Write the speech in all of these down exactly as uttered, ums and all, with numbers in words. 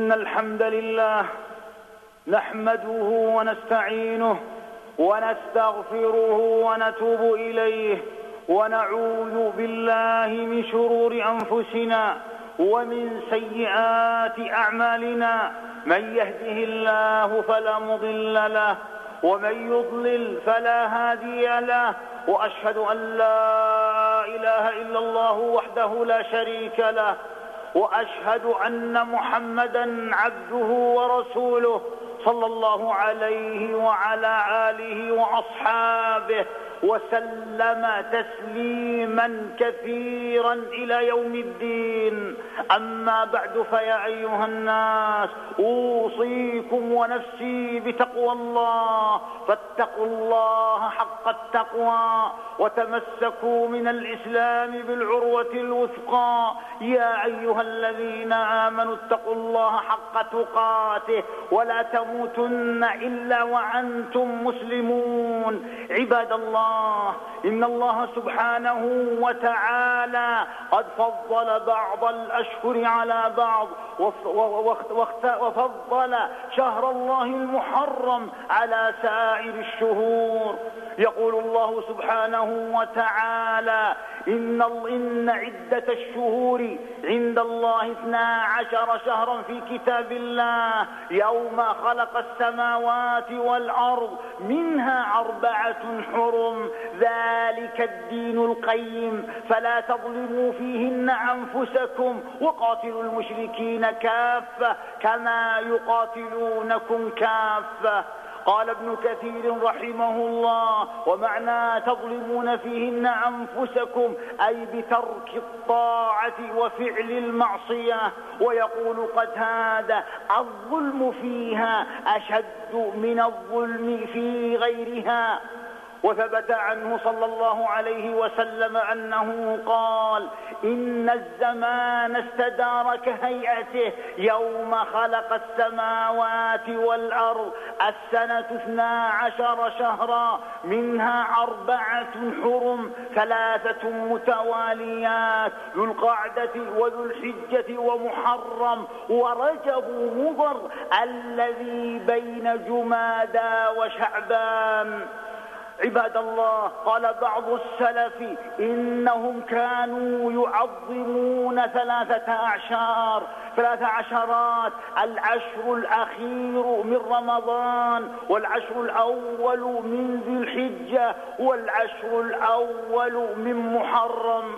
إن الحمد لله نحمده ونستعينه ونستغفره ونتوب إليه ونعوذ بالله من شرور أنفسنا ومن سيئات أعمالنا. من يهده الله فلا مضل له ومن يضلل فلا هادي له، وأشهد أن لا إله إلا الله وحده لا شريك له، وأشهد أن محمدا عبده ورسوله صلى الله عليه وعلى آله وأصحابه وسلم تسليما كثيرا إلى يوم الدين. أما بعد، فيا أيها الناس أوصيكم ونفسي بتقوى الله، فاتقوا الله حق التقوى وتمسكوا من الإسلام بالعروة الوثقى. يا أيها الذين آمنوا اتقوا الله حق تقاته ولا تموتن إلا وأنتم مسلمون. عباد الله، إن الله سبحانه وتعالى قد فضل بعض الأشهر على بعض، وفضل شهر الله المحرم على سائر الشهور. يقول الله سبحانه وتعالى: إن, إن عدة الشهور عند الله اثنا عشر شهرا في كتاب الله يوم خلق السماوات والأرض منها أربعة حرم، ذلك الدين القيم، فلا تظلموا فيهن أنفسكم وقاتلوا المشركين كافة كما يقاتلونكم كافة. قال ابن كثير رحمه الله: ومعنى تظلمون فيهن أنفسكم أي بترك الطاعة وفعل المعصية. ويقول قتادة: الظلم فيها أشد من الظلم في غيرها. وثبت عنه صلى الله عليه وسلم أنه قال: إن الزمان استدار كهيئته يوم خلق السماوات والأرض، السنة اثنا عشر شهرا منها أربعة حرم، ثلاثة متواليات، ذو القعدة وذو الحجة ومحرم ورجب مضر الذي بين جمادى وشعبان. عباد الله، قال بعض السلف: إنهم كانوا يعظمون ثلاثة أعشار ثلاث عشرات، العشر الأخير من رمضان، والعشر الأول من ذي الحجة، والعشر الأول من محرم.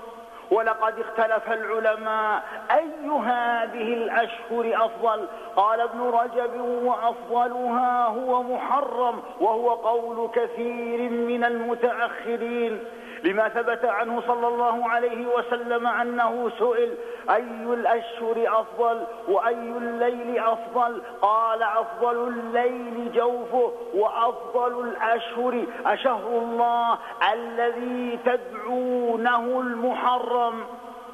ولقد اختلف العلماء أي هذه الأشهر أفضل. قال ابن رجب: وأفضلها هو محرم، وهو قول كثير من المتأخرين، لما ثبت عنه صلى الله عليه وسلم أنه سئل: أي الأشهر أفضل وأي الليل أفضل؟ قال: أفضل الليل جوفه، وأفضل الأشهر أشهر الله الذي تدعونه المحرم.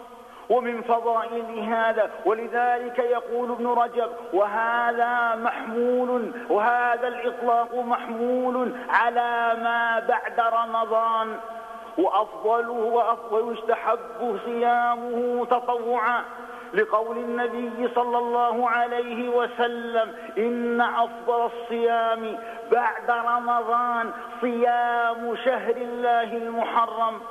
ومن فضائل هذا، ولذلك يقول ابن رجب: وهذا محمول وهذا الإطلاق محمول على ما بعد رمضان، وأفضله وأفضل يستحب صيامه تطوعا، لقول النبي صلى الله عليه وسلم: إن أفضل الصيام بعد رمضان صيام شهر الله المحرم،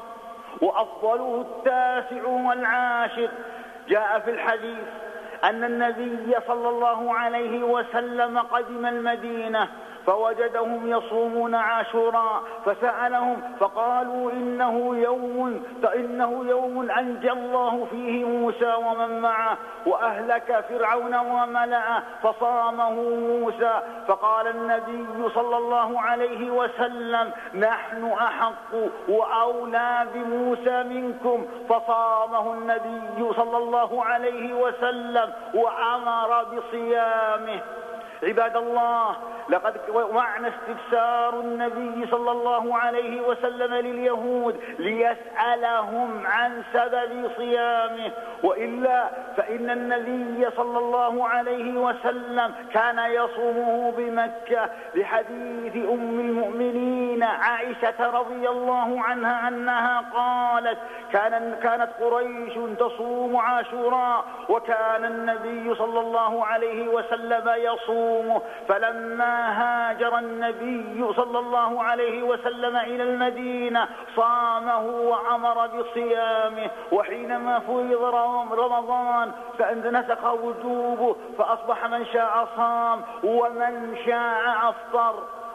وأفضله التاسع والعاشر. جاء في الحديث أن النبي صلى الله عليه وسلم قدم المدينة فوجدهم يصومون عاشوراء، فسألهم فقالوا: إنه يوم إنه يوم أنجى الله فيه موسى ومن معه وأهلك فرعون وملأه فصامه موسى. فقال النبي صلى الله عليه وسلم: نحن أحق وأولى بموسى منكم، فصامه النبي صلى الله عليه وسلم وأمر بصيامه. عباد الله، لقد معنى استفسار النبي صلى الله عليه وسلم لليهود ليسألهم عن سبب صيامه، وإلا فإن النبي صلى الله عليه وسلم كان يصومه بمكة، لحديث أم المؤمنين عائشة رضي الله عنها أنها قالت: كان كانت قريش تصوم عاشوراء وكان النبي صلى الله عليه وسلم يصومه، فلما هاجر النبي صلى الله عليه وسلم إلى المدينة صامه وأمر بصيامه، وحينما فرض رمضان فنسخ وجوبه فأصبح من شاء صام ومن شاء أفطر.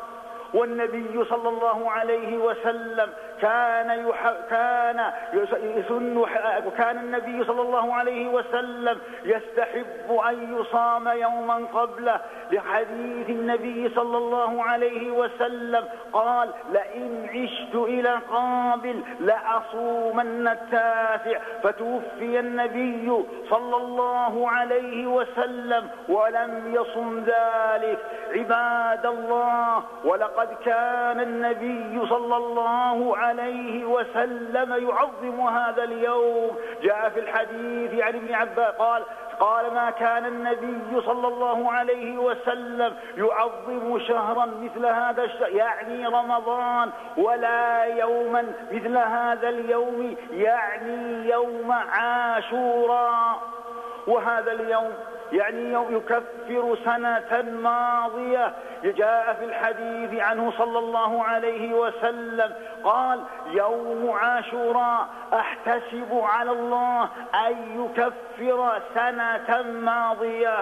والنبي صلى الله عليه وسلم كان يح... كان يسن كان النبي صلى الله عليه وسلم يستحب أن يصام يوما قبله، لحديث النبي صلى الله عليه وسلم قال: لئن عشت إلى قابل لأصومن التاسع، فتوفي النبي صلى الله عليه وسلم ولم يصم ذلك. عباد الله، ولقد كان النبي صلى الله عليه وسلم يعظم هذا اليوم. جاء في الحديث عن ابن عباس قال قال ما كان النبي صلى الله عليه وسلم يعظم شهرا مثل هذا الشهر، يعني رمضان، ولا يوما مثل هذا اليوم، يعني يوم عاشوراء. وهذا اليوم يعني يوم يكفر سنة ماضية. جاء في الحديث عنه صلى الله عليه وسلم قال: يوم عاشوراء أحتسب على الله أن يكفر سنة ماضية.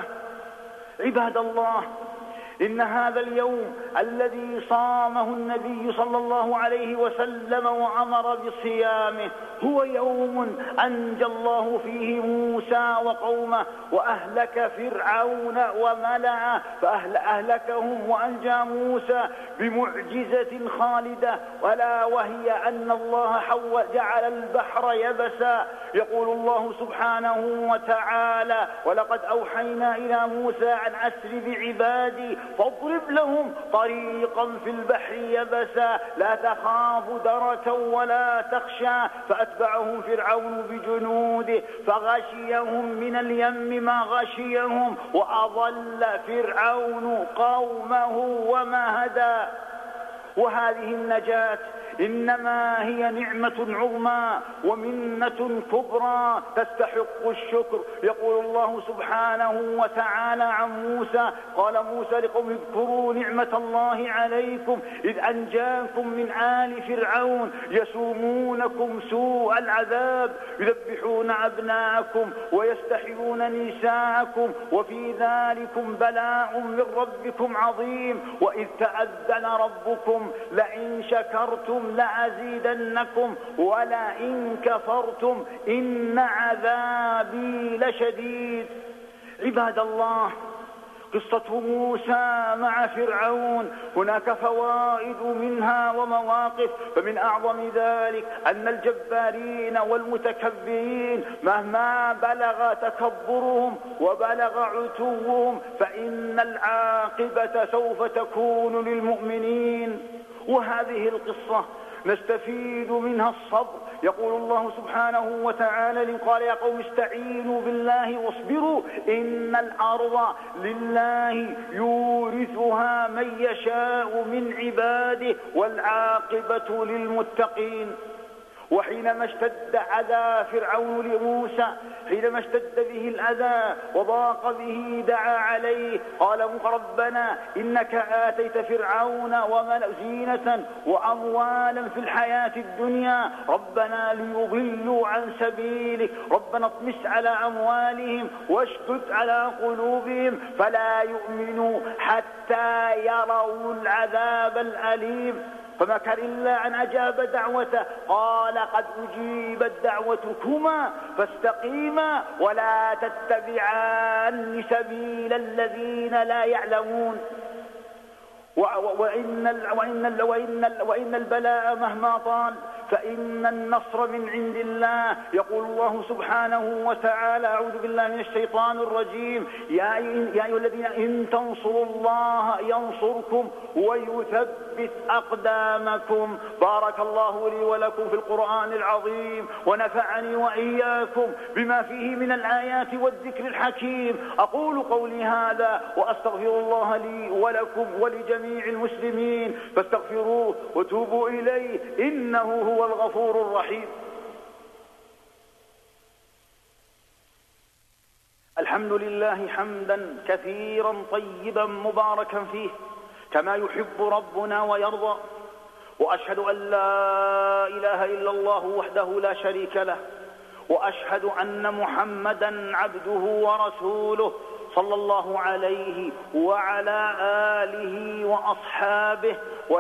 عباد الله، إن هذا اليوم الذي صامه النبي صلى الله عليه وسلم وأمر بصيامه هو يوم أنجى الله فيه موسى وقومه وأهلك فرعون وملأه، فأهلكهم وأنجى موسى بمعجزة خالدة، ولا وهي أن الله حول جعل البحر يبسا. يقول الله سبحانه وتعالى: ولقد أوحينا إلى موسى أن أسر بعبادي فاضرب لهم طريقا في البحر يبسا لا تخاف دركا ولا تخشى، فأتبعهم فرعون بجنوده فغشيهم من اليم ما غشيهم وأضل فرعون قومه وما هدى. وهذه النجاة إنما هي نعمة عظمى ومنة كبرى تستحق الشكر. يقول الله سبحانه وتعالى عن موسى: قال موسى لقوم: اذكروا نعمة الله عليكم إذ أنجاكم من آل فرعون يسومونكم سوء العذاب يذبحون أبناءكم ويستحيون نساءكم وفي ذلكم بلاء من ربكم عظيم. وإذ تأذن ربكم لئن شكرتم لأزيدنكم ولئن كفرتم إن عذابي لشديد. عباد الله، قصة موسى مع فرعون هناك فوائد منها ومواقف، فمن أعظم ذلك أن الجبارين والمتكبرين مهما بلغ تكبرهم وبلغ عتوهم فإن العاقبة سوف تكون للمؤمنين. وهذه القصة نستفيد منها الصبر. يقول الله سبحانه وتعالى: قال: يا قوم استعينوا بالله واصبروا إن الأرض لله يورثها من يشاء من عباده والعاقبة للمتقين. وحينما اشتد عذى فرعون لموسى، حينما اشتد به الأذى وضاق به دعا عليه قال: ربنا إنك آتيت فرعون وملأ زينة وأموالا في الحياة الدنيا ربنا ليضلوا عن سبيلك ربنا اطمس على أموالهم واشدد على قلوبهم فلا يؤمنوا حتى يروا العذاب الأليم. فما كان إلا أن أجاب دعوته قال: قد أجيبت دعوتكما فاستقيما ولا تتبعان سبيل الذين لا يعلمون. وإن, وإن, وإن, وإن البلاء مهما طال فإن النصر من عند الله. يقول الله سبحانه وتعالى: أعوذ بالله من الشيطان الرجيم: يا أيها الذين إن تنصروا الله ينصركم ويثبت أقدامكم. بارك الله لي ولكم في القرآن العظيم، ونفعني وإياكم بما فيه من الآيات والذكر الحكيم. أقول قولي هذا وأستغفر الله لي ولكم ولجميع المسلمين، فاستغفروه وتوبوا إليه إنه هو الغفور الرحيم. الحمد لله حمدا كثيرا طيبا مباركا فيه كما يحب ربنا ويرضى، وأشهد أن لا إله إلا الله وحده لا شريك له، وأشهد أن محمدا عبده ورسوله صلى الله عليه وعلى آله وأصحابه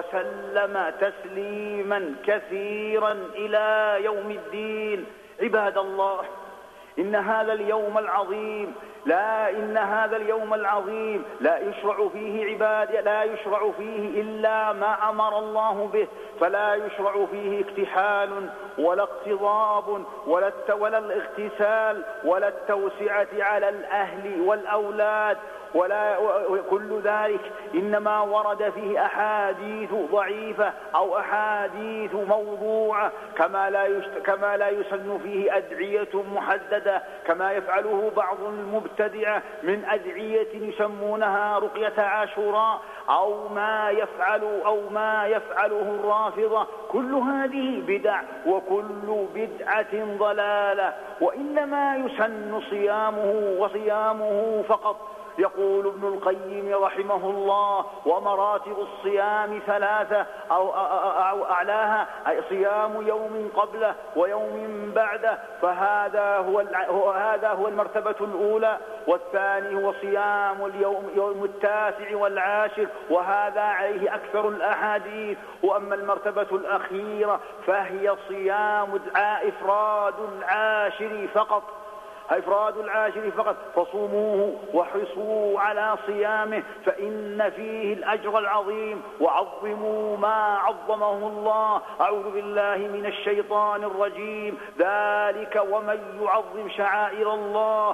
وسلم تسليما كثيرا إلى يوم الدين. عباد الله، إن هذا اليوم العظيم لا إن هذا اليوم العظيم لا يشرع فيه عباد لا يشرع فيه إلا ما أمر الله به، فلا يشرع فيه اكتحال ولا اقتضاب ولا ولا الاغتسال ولا التوسعة على الأهل والأولاد ولا كل ذلك، إنما ورد فيه أحاديث ضعيفة أو أحاديث موضوعة، كما لا يشت... كما لا يسن فيه أدعية محددة كما يفعله بعض المبتدعة من أدعية يسمونها رقية عاشوراء أو ما يفعل أو ما يفعله الرافضة. كل هذه بدع وكل بدعة ضلالة، وإنما يسن صيامه وصيامه فقط. يقول ابن القيم رحمه الله: ومراتب الصيام ثلاثة أو أعلاها صيام يوم قبله ويوم بعده، فهذا هو هذا هو المرتبة الأولى، والثاني هو صيام اليوم يوم التاسع والعاشر، وهذا عليه أكثر الأحاديث. وأما المرتبة الأخيرة فهي صيام إفراد العاشر فقط إفراد العاشر فقط، فصوموه وحرصوا على صيامه فإن فيه الأجر العظيم، وعظموا ما عظمه الله. أعوذ بالله من الشيطان الرجيم: ذلك ومن يعظم شعائر الله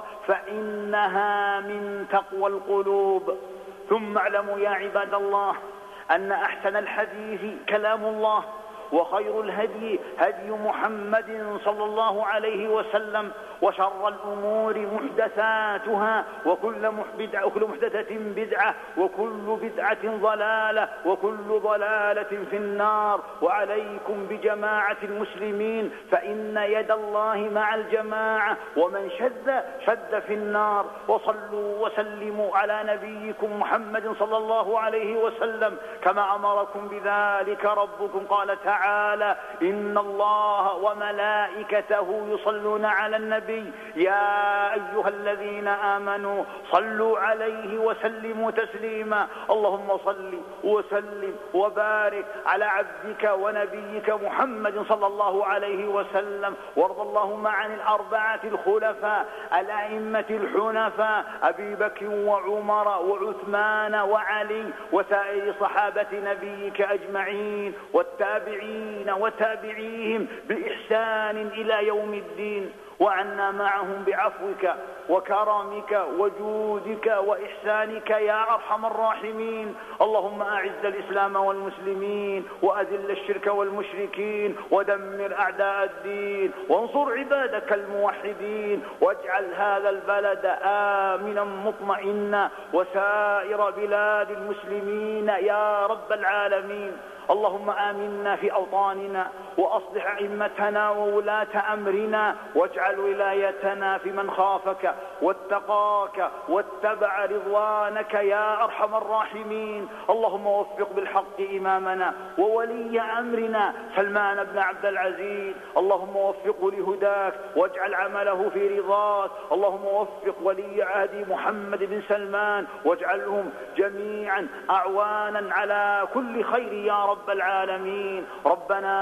فإنها من تقوى القلوب. ثم اعلموا يا عباد الله أن أحسن الحديث كلام الله، وخير الهدي هدي محمد صلى الله عليه وسلم، وشر الأمور محدثاتها، وكل محدثة بدعة، وكل بدعة ضلالة، وكل ضلالة في النار. وعليكم بجماعة المسلمين فإن يد الله مع الجماعة، ومن شذ شذ في النار. وصلوا وسلموا على نبيكم محمد صلى الله عليه وسلم كما أمركم بذلك ربكم. قال تعالى: إن الله وملائكته يصلون على النبي يا أيها الذين آمنوا صلوا عليه وسلموا تسليما. اللهم صل وسلم وبارك على عبدك ونبيك محمد صلى الله عليه وسلم، وارض اللهم عن الأربعة الخلفاء الأئمة الحنفاء أبي بكر وعمر وعثمان وعلي وسائر صحابة نبيك أجمعين، والتابعين وتابعيهم بإحسان إلى يوم الدين، وعنا معهم بعفوك وكرمك وجودك وإحسانك يا أرحم الراحمين. اللهم أعز الإسلام والمسلمين، وأذل الشرك والمشركين، ودمر أعداء الدين، وانصر عبادك الموحدين، واجعل هذا البلد آمنا مطمئنا وسائر بلاد المسلمين يا رب العالمين. اللهم آمنا في أوطاننا، وأصلح أئمتنا وولاة أمرنا، واجعل ولايتنا في من خافك واتقاك واتبع رضوانك يا أرحم الراحمين. اللهم وفق بالحق إمامنا وولي أمرنا سلمان بن عبد العزيز، اللهم وفقه لهداك واجعل عمله في رضاك. اللهم وفق ولي عهد محمد بن سلمان، واجعلهم جميعا أعوانا على كل خير يا رب العالمين. ربنا ظلمنا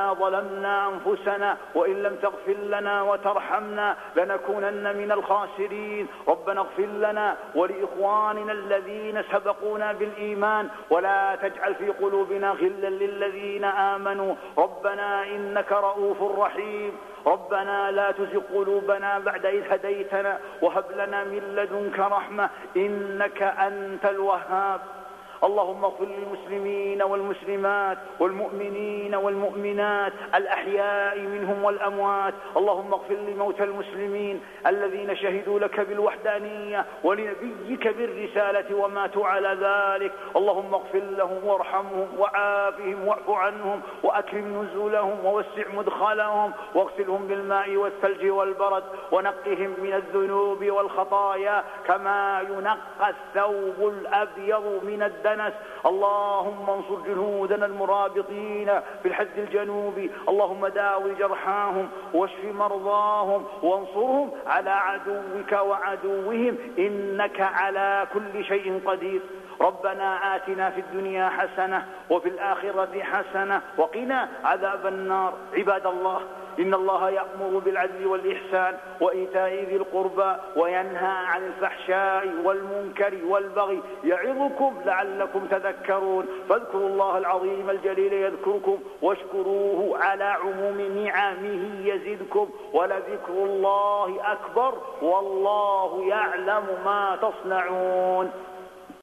ظلمنا أنفسنا وإن لم تغفر لنا وترحمنا لنكونن من الخاسرين. ربنا اغفر لنا ولإخواننا الذين سبقونا بالإيمان ولا تجعل في قلوبنا غلا للذين آمنوا ربنا إنك رؤوف رحيم. ربنا لا تزغ قلوبنا بعد إذ هديتنا وهب لنا من لدنك رحمة إنك أنت الوهاب. اللهم اغفر للمسلمين والمسلمات والمؤمنين والمؤمنات الأحياء منهم والأموات. اللهم اغفر لموتى المسلمين الذين شهدوا لك بالوحدانية ولنبيك بالرسالة وماتوا على ذلك. اللهم اغفر لهم وارحمهم وعافهم واعف عنهم وأكرم نزولهم ووسع مدخلهم واغسلهم بالماء والثلج والبرد ونقهم من الذنوب والخطايا كما ينقى الثوب الأبيض من الدنس. اللهم انصر جنودنا المرابطين في الحد الجنوبي. اللهم داوي جرحاهم واشف مرضاهم وانصرهم على عدوك وعدوهم إنك على كل شيء قدير. ربنا آتنا في الدنيا حسنة وفي الآخرة حسنة وقنا عذاب النار. عباد الله، إن الله يأمر بالعدل والإحسان وإيتاء ذي القربى وينهى عن الفحشاء والمنكر والبغي يعظكم لعلكم تذكرون. فاذكروا الله العظيم الجليل يذكركم واشكروه على عموم نعمه يزدكم ولذكر الله أكبر والله يعلم ما تصنعون.